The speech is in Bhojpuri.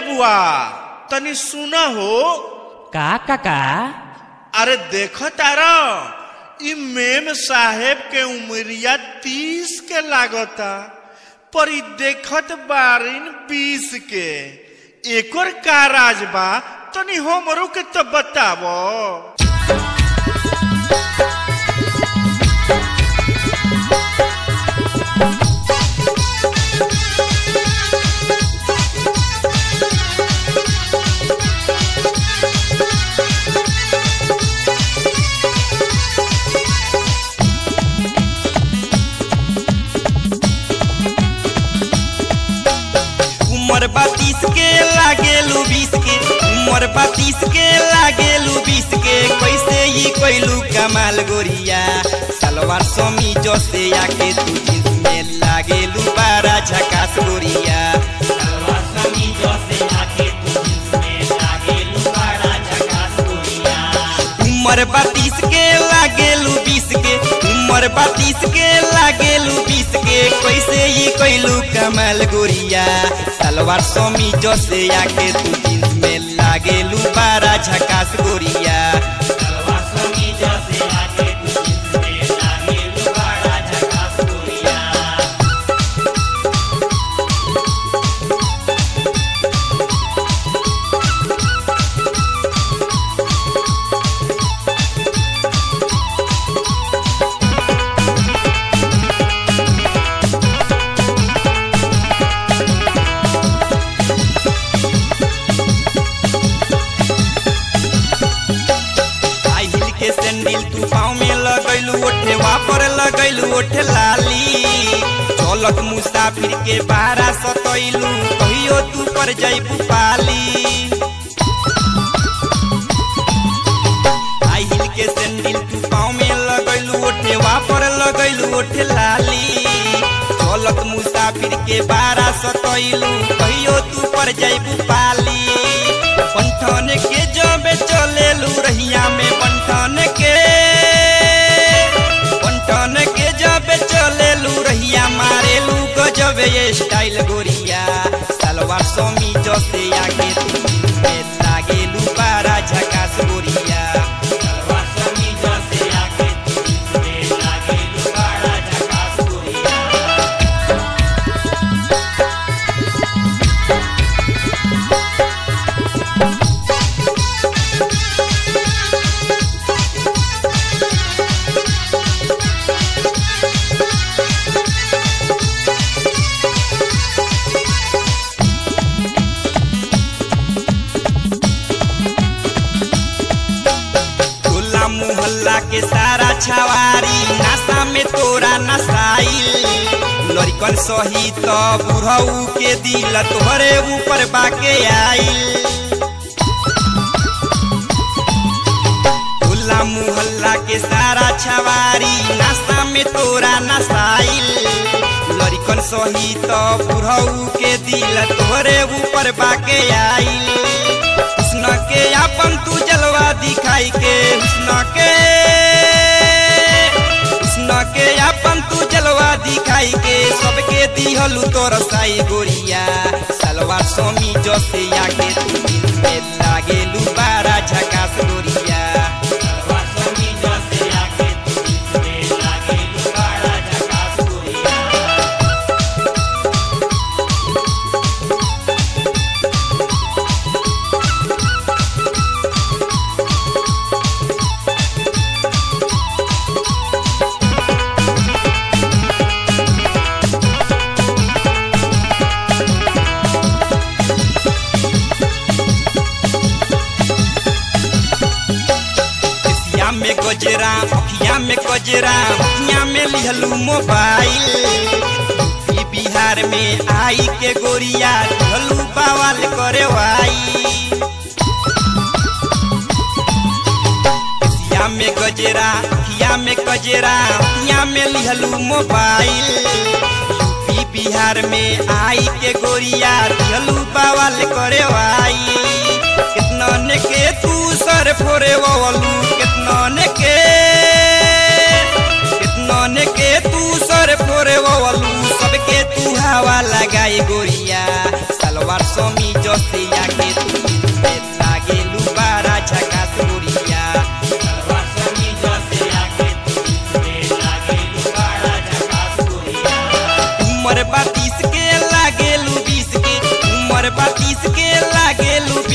बबुआ तनी सुना हो। का काका? अरे देखो तारा इ मेम साहेब के उमरिया 30 के लागता, पर इ देखत बारिन 20 के। एकर का राज बा तनी हमरो के तो बतावो। उमर 32 के लागेलू 20 के, उमर 32 के लागेलू 20 के। कैसे ही कोइलू कमाल गोरिया, सलवार समीज से आके तू जींस में लागेलू बारा झकास गोरिया। सलवार समीज से आके तू जींस में लागेलू बारा झकास गोरिया। उमर 32 के लागेलू 20 के, उमर 32 के लागेलू 20 के। कैसे ही कोइलू कमाल गोरिया, सलवार समीज से आके तू जींस में लागेलू बारा झकास गोरिया। सलवार समीज से आके तू जींस में लागेलू बारा झकास गोरिया। सैंडल तू पाँव में लगैलू, ओठे वापर लगैलू, ओठे लाली। चलत मुसाफिर के बारा सतैलू, कहियो तू पर जैबू पाली। हाई हिल के सैंडल तू पाँव में लगैलू, ओठे वापर लगैलू, ओठे लाली। चलत मुसाफिर के बारा सतैलू, कहियो तू पर जैबू पाली। बंठन के जबे चलेलू रहिया में, बंठन के जबे चलेलू रहिया मारेलू गजब ये स्टाइल गोरिया। सलवार समीज से आगे तू जींस में लागेलू बारा झकास गोरिया। सलवार समीज से आगे तू जींस में लागेलू बारा झकास गोरिया। मोहल्ला के सारा छवारी नासा में तोरा नसाइल। लड़कन सही तो बुढ़ऊ के दिल तोहरे ऊपर बाके आइल। खुला मोहल्ला के सारा छवारी नासा में तोरा नसाइल। लड़कन सही तो बुढ़ऊ के दिल तोहरे ऊपर बाके आइल। हुस्न के अपन तू जलवा दिखाई के, हुस्न के अपन तू जलवा दिखाई के। सबके दिहलू तोर साई गोरिया। सलवार समीज से आके तू जींस में लागेलू बारा झकास गोरिया। सलवार समीज से आके तू जींस में लागेलू बारा झकास गोरिया। में गजरा अखिया में गजरा, अखिया में लिहलू मोबाइल। बिहार में आई के गोरिया ढलू बवाल करे वाई। अखिया में गजरा अखिया में गजरा, अखिया में लिहलू मोबाइल। बिहार में आई के गोरिया ढलू बवाल करे वाई। कितना ने के तू सर फोरे वलू, कितना ने के तू सर फोरे वलू। सबके तू हवा लगाई गोरिया। सलवार समीज जसे आके तू लागेलू बारा झकास गोरिया सलवार समीज जसे आके तू लागेलू बारा झकास गोरिया उम्र 32 के लागेलू 20 के उम्र 32 के लागेलू